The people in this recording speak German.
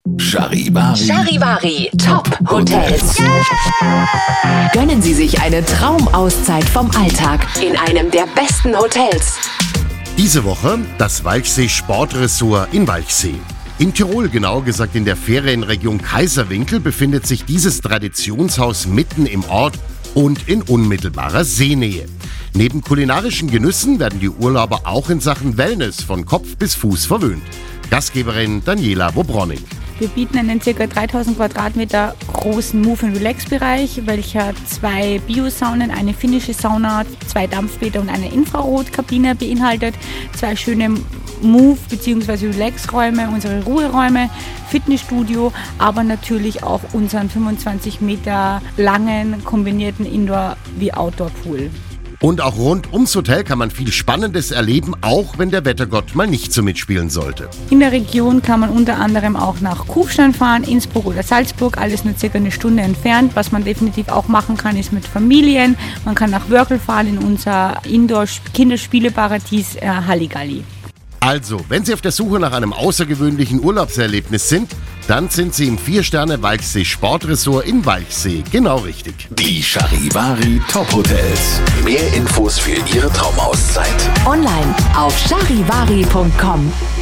Charivari Top Hotels. Gönnen Sie sich eine Traumauszeit vom Alltag in einem der besten Hotels. Diese Woche das Walchsee Sportresort in Walchsee. In Tirol, genau gesagt in der Ferienregion Kaiserwinkel, befindet sich dieses Traditionshaus mitten im Ort und in unmittelbarer Seenähe. Neben kulinarischen Genüssen werden die Urlauber auch in Sachen Wellness von Kopf bis Fuß verwöhnt. Gastgeberin Daniela Wobronik. Wir bieten einen ca. 3000 Quadratmeter großen Move-and-Relax-Bereich, welcher 2 Biosaunen, eine finnische Sauna, 2 Dampfbäder und eine Infrarotkabine beinhaltet, 2 schöne Move- bzw. Relax-Räume, unsere Ruheräume, Fitnessstudio, aber natürlich auch unseren 25 Meter langen kombinierten Indoor- wie Outdoor-Pool. Und auch rund ums Hotel kann man viel Spannendes erleben, auch wenn der Wettergott mal nicht so mitspielen sollte. In der Region kann man unter anderem auch nach Kufstein fahren, Innsbruck oder Salzburg, alles nur circa eine Stunde entfernt. Was man definitiv auch machen kann, ist mit Familien. Man kann nach Wörgl fahren in unser Indoor-Kinderspieleparadies Halligalli. Also, wenn Sie auf der Suche nach einem außergewöhnlichen Urlaubserlebnis sind, dann sind Sie im 4-Sterne-Walchsee Sportresort in Walchsee genau richtig. Die Charivari Top Hotels. Mehr Infos für Ihre Traumauszeit Online auf charivari.com.